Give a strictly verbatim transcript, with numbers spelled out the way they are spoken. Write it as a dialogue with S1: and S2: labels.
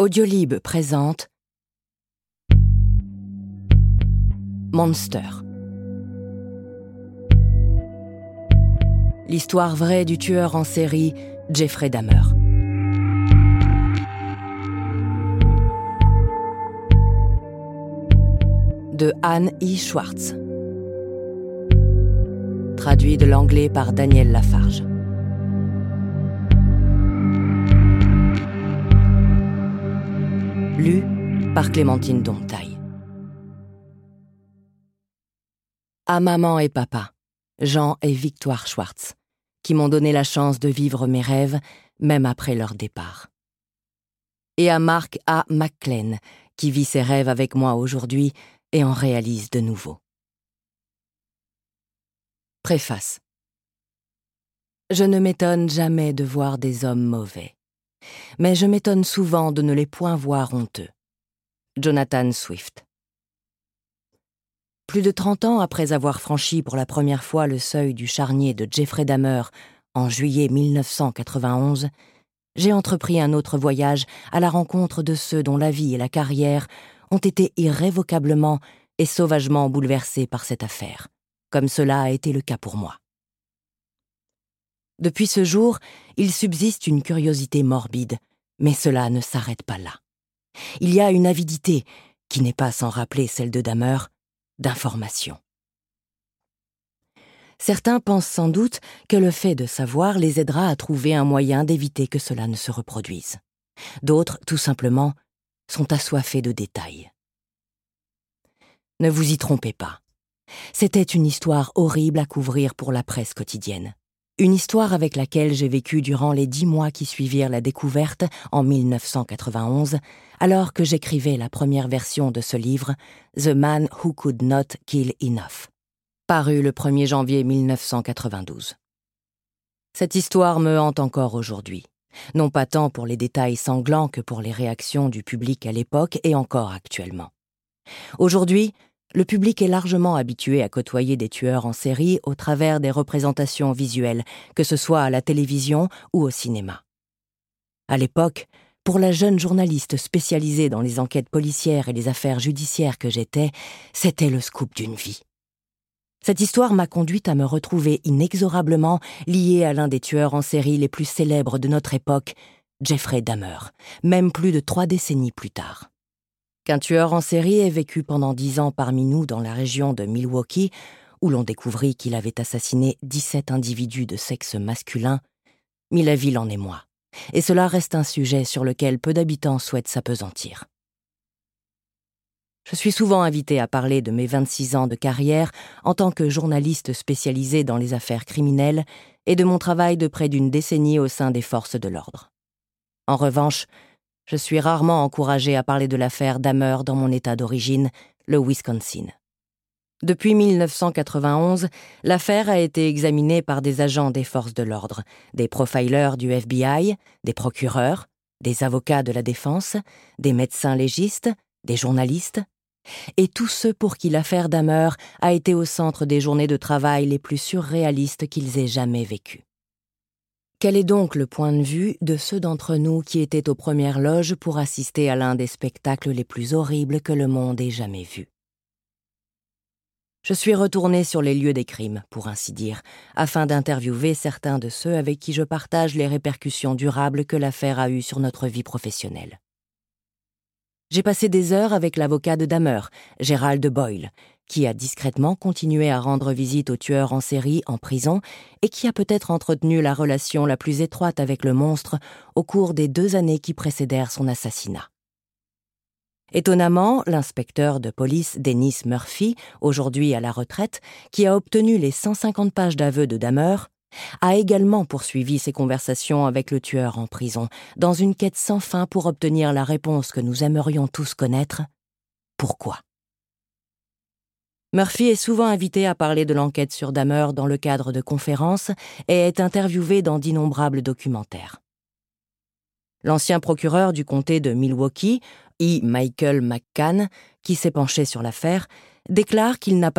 S1: Audiolib présente Monster. L'histoire vraie du tueur en série Jeffrey Dahmer. De Anne E. Schwartz. Traduit de l'anglais par Daniel Lafarge. Lu par Clémentine Domptaille. À maman et papa, Jean et Victoire Schwartz, qui m'ont donné la chance de vivre mes rêves, même après leur départ. Et à Mark A. McLean, qui vit ses rêves avec moi aujourd'hui et en réalise de nouveaux. Préface. Je ne m'étonne jamais de voir des hommes mauvais, mais je m'étonne souvent de ne les point voir honteux. Jonathan Swift. Plus de trente ans après avoir franchi pour la première fois le seuil du charnier de Jeffrey Dahmer en juillet mille neuf cent quatre-vingt-onze, j'ai entrepris un autre voyage à la rencontre de ceux dont la vie et la carrière ont été irrévocablement et sauvagement bouleversés par cette affaire, comme cela a été le cas pour moi. Depuis ce jour, il subsiste une curiosité morbide, mais cela ne s'arrête pas là. Il y a une avidité, qui n'est pas sans rappeler celle de Dahmer, d'information. Certains pensent sans doute que le fait de savoir les aidera à trouver un moyen d'éviter que cela ne se reproduise. D'autres, tout simplement, sont assoiffés de détails. Ne vous y trompez pas. C'était une histoire horrible à couvrir pour la presse quotidienne. Une histoire avec laquelle j'ai vécu durant les dix mois qui suivirent la découverte, en mille neuf cent quatre-vingt-onze, alors que j'écrivais la première version de ce livre, The Man Who Could Not Kill Enough, paru le premier janvier mille neuf cent quatre-vingt-douze. Cette histoire me hante encore aujourd'hui, non pas tant pour les détails sanglants que pour les réactions du public à l'époque et encore actuellement. Aujourd'hui, le public est largement habitué à côtoyer des tueurs en série au travers des représentations visuelles, que ce soit à la télévision ou au cinéma. À l'époque, pour la jeune journaliste spécialisée dans les enquêtes policières et les affaires judiciaires que j'étais, c'était le scoop d'une vie. Cette histoire m'a conduite à me retrouver inexorablement liée à l'un des tueurs en série les plus célèbres de notre époque, Jeffrey Dahmer, même plus de trois décennies plus tard. Qu'un tueur en série ait vécu pendant dix ans parmi nous dans la région de Milwaukee, où l'on découvrit qu'il avait assassiné dix-sept individus de sexe masculin, mit la ville en émoi. Et cela reste un sujet sur lequel peu d'habitants souhaitent s'appesantir. Je suis souvent invitée à parler de mes vingt-six ans de carrière en tant que journaliste spécialisée dans les affaires criminelles et de mon travail de près d'une décennie au sein des forces de l'ordre. En revanche, je suis rarement encouragée à parler de l'affaire Dahmer dans mon état d'origine, le Wisconsin. Depuis mille neuf cent quatre-vingt-onze, l'affaire a été examinée par des agents des forces de l'ordre, des profilers du F B I, des procureurs, des avocats de la défense, des médecins légistes, des journalistes, et tous ceux pour qui l'affaire Dahmer a été au centre des journées de travail les plus surréalistes qu'ils aient jamais vécues. Quel est donc le point de vue de ceux d'entre nous qui étaient aux premières loges pour assister à l'un des spectacles les plus horribles que le monde ait jamais vus? Je suis retournée sur les lieux des crimes, pour ainsi dire, afin d'interviewer certains de ceux avec qui je partage les répercussions durables que l'affaire a eues sur notre vie professionnelle. J'ai passé des heures avec l'avocat de Dahmer, Gerald Boyle, qui a discrètement continué à rendre visite aux tueurs en série en prison et qui a peut-être entretenu la relation la plus étroite avec le monstre au cours des deux années qui précédèrent son assassinat. Étonnamment, l'inspecteur de police Dennis Murphy, aujourd'hui à la retraite, qui a obtenu les cent cinquante pages d'aveux de Dahmer, a également poursuivi ses conversations avec le tueur en prison, dans une quête sans fin pour obtenir la réponse que nous aimerions tous connaître. Pourquoi ? Murphy est souvent invité à parler de l'enquête sur Dahmer dans le cadre de conférences et est interviewé dans d'innombrables documentaires. L'ancien procureur du comté de Milwaukee, E. Michael McCann, qui s'est penché sur l'affaire, déclare qu'il n'a pas